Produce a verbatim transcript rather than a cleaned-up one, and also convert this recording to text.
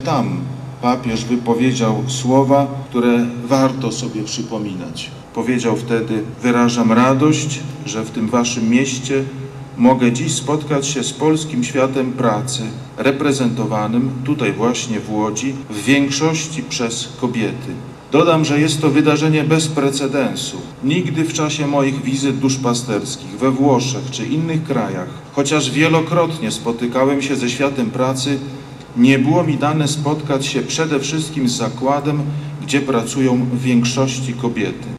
Tam papież wypowiedział słowa, które warto sobie przypominać. Powiedział wtedy: wyrażam radość, że w tym waszym mieście mogę dziś spotkać się z polskim światem pracy, reprezentowanym tutaj właśnie w Łodzi, w większości przez kobiety. Dodam, że jest to wydarzenie bez precedensu. Nigdy w czasie moich wizyt duszpasterskich we Włoszech czy innych krajach, chociaż wielokrotnie spotykałem się ze światem pracy, nie było mi dane spotkać się przede wszystkim z zakładem, gdzie pracują w większości kobiety.